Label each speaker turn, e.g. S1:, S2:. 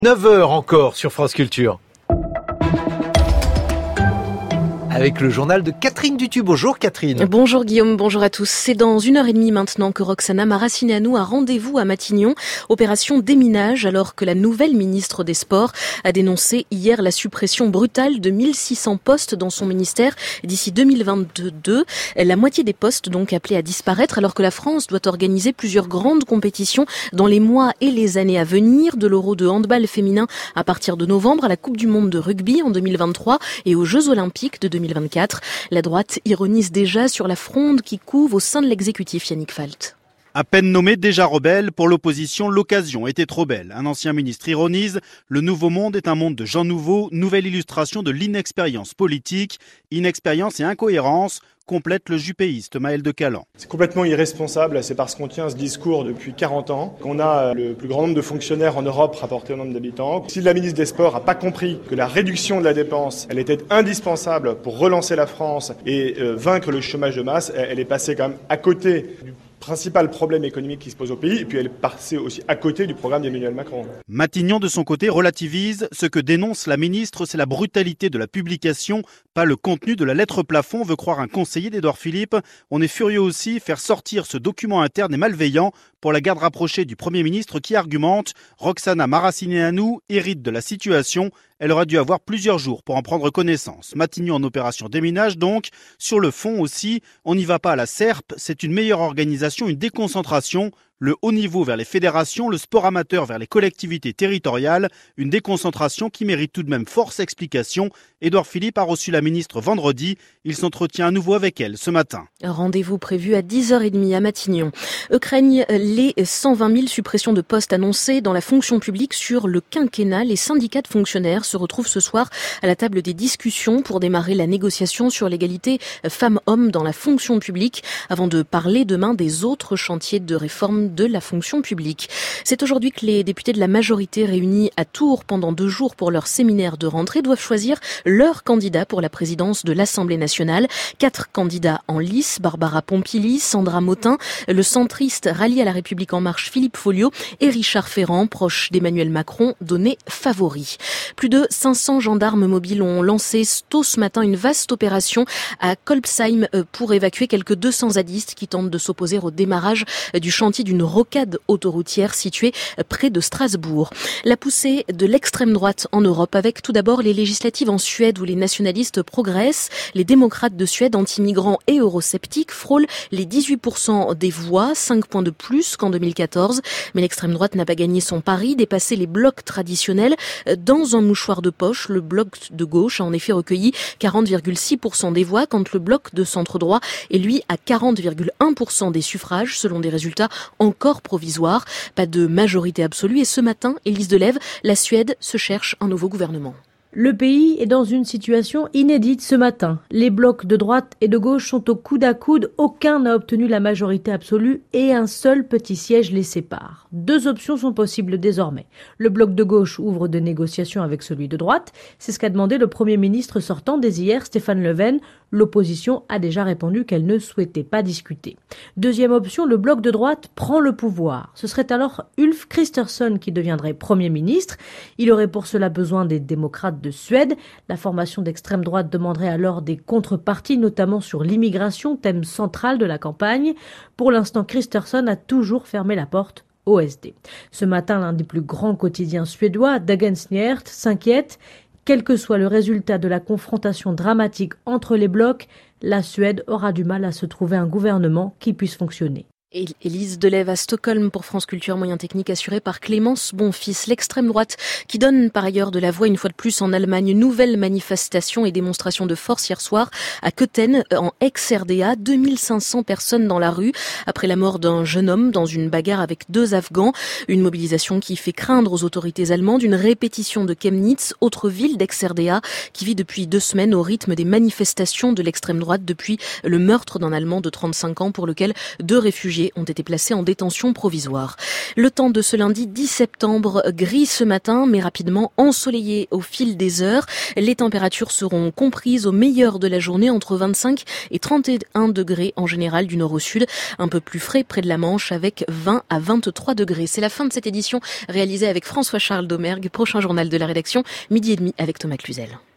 S1: 9 heures encore sur France Culture. Avec le journal de Catherine Dutu. Bonjour Catherine.
S2: Bonjour Guillaume, bonjour à tous. C'est dans 1h30 maintenant que Roxana Maracineanu a rendez-vous à Matignon. Opération déminage alors que la nouvelle ministre des Sports a dénoncé hier la suppression brutale de 1600 postes dans son ministère d'ici 2022. La moitié des postes donc appelés à disparaître alors que la France doit organiser plusieurs grandes compétitions dans les mois et les années à venir, de l'Euro de handball féminin à partir de novembre à la Coupe du Monde de rugby en 2023 et aux Jeux Olympiques de 2024. La droite ironise déjà sur la fronde qui couve au sein de l'exécutif. Yannick Falt.
S3: À peine nommé, déjà rebelle, pour l'opposition, l'occasion était trop belle. Un ancien ministre ironise, le nouveau monde est un monde de gens nouveaux, nouvelle illustration de l'inexpérience politique. Inexpérience et incohérence complète le jupéiste Maël de Calan.
S4: C'est complètement irresponsable, c'est parce qu'on tient ce discours depuis 40 ans qu'on a le plus grand nombre de fonctionnaires en Europe rapporté au nombre d'habitants. Si la ministre des Sports n'a pas compris que la réduction de la dépense, elle était indispensable pour relancer la France et vaincre le chômage de masse, elle est passée quand même à côté du principal problème économique qui se pose au pays, et puis elle est passée aussi à côté du programme d'Emmanuel Macron.
S3: Matignon, de son côté, relativise. Ce que dénonce la ministre, c'est la brutalité de la publication, pas le contenu de la lettre plafond, veut croire un conseiller d'Édouard Philippe. On est furieux aussi, faire sortir ce document interne et malveillant pour la garde rapprochée du Premier ministre qui argumente « Roxana Maracineanu hérite de la situation ». Elle aurait dû avoir plusieurs jours pour en prendre connaissance. Matignon en opération déminage donc. Sur le fond aussi, on n'y va pas à la serpe, c'est une meilleure organisation, une déconcentration. Le haut niveau vers les fédérations, le sport amateur vers les collectivités territoriales, une déconcentration qui mérite tout de même force explication. Édouard Philippe a reçu la ministre vendredi. Il s'entretient à nouveau avec elle ce matin.
S2: Rendez-vous prévu à 10h30 à Matignon. Craignent les 120 000 suppressions de postes annoncées dans la fonction publique sur le quinquennat. Les syndicats de fonctionnaires se retrouvent ce soir à la table des discussions pour démarrer la négociation sur l'égalité femmes-hommes dans la fonction publique avant de parler demain des autres chantiers de réforme de la fonction publique. C'est aujourd'hui que les députés de la majorité réunis à Tours pendant 2 jours pour leur séminaire de rentrée doivent choisir leur candidat pour la présidence de l'Assemblée nationale. 4 candidats en lice, Barbara Pompili, Sandra Motin, le centriste rallié à la République en marche Philippe Folliot et Richard Ferrand, proche d'Emmanuel Macron, donné favori. Plus de 500 gendarmes mobiles ont lancé tôt ce matin une vaste opération à Kolbsheim pour évacuer quelques 200 zadistes qui tentent de s'opposer au démarrage du chantier d'une rocade autoroutière située près de Strasbourg. La poussée de l'extrême droite en Europe avec tout d'abord les législatives en Suède où les nationalistes progressent. Les démocrates de Suède, anti-migrants et eurosceptiques, frôlent les 18% des voix, 5 points de plus qu'en 2014. Mais l'extrême droite n'a pas gagné son pari, dépassé les blocs traditionnels. Dans un mouchoir de poche, le bloc de gauche a en effet recueilli 40,6% des voix, quand le bloc de centre-droit est lui à 40,1% des suffrages, selon des résultats encore provisoires. Pas de majorité absolue et ce matin, Élise Delève, la Suède se cherche un nouveau gouvernement.
S5: Le pays est dans une situation inédite ce matin. Les blocs de droite et de gauche sont au coude à coude. Aucun n'a obtenu la majorité absolue et un seul petit siège les sépare. 2 options sont possibles désormais. Le bloc de gauche ouvre des négociations avec celui de droite. C'est ce qu'a demandé le Premier ministre sortant dès hier, Stefan Löfven. L'opposition a déjà répondu qu'elle ne souhaitait pas discuter. Deuxième option, le bloc de droite prend le pouvoir. Ce serait alors Ulf Kristersson qui deviendrait Premier ministre. Il aurait pour cela besoin des démocrates de Suède. La formation d'extrême droite demanderait alors des contreparties, notamment sur l'immigration, thème central de la campagne. Pour l'instant, Kristersson a toujours fermé la porte au SD. Ce matin, l'un des plus grands quotidiens suédois, Dagens Nyheter, s'inquiète. Quel que soit le résultat de la confrontation dramatique entre les blocs, la Suède aura du mal à se trouver un gouvernement qui puisse fonctionner.
S2: Élise Delève à Stockholm pour France Culture, moyen technique assuré par Clémence Bonfils. L'extrême droite qui donne par ailleurs de la voix une fois de plus en Allemagne. Nouvelle manifestation et démonstration de force hier soir à Köthen, en ex-RDA. 2500 personnes dans la rue après la mort d'un jeune homme dans une bagarre avec 2 Afghans. Une mobilisation qui fait craindre aux autorités allemandes une répétition de Chemnitz, autre ville d'ex-RDA qui vit depuis 2 semaines au rythme des manifestations de l'extrême droite depuis le meurtre d'un Allemand de 35 ans pour lequel 2 réfugiés réfugiés ont été placés en détention provisoire. Le temps de ce lundi 10 septembre, gris ce matin, mais rapidement ensoleillé au fil des heures. Les températures seront comprises au meilleur de la journée entre 25 et 31 degrés en général du nord au sud. Un peu plus frais près de la Manche avec 20 à 23 degrés. C'est la fin de cette édition réalisée avec François-Charles Domergue. Prochain journal de la rédaction, 12h30 avec Thomas Cluzel.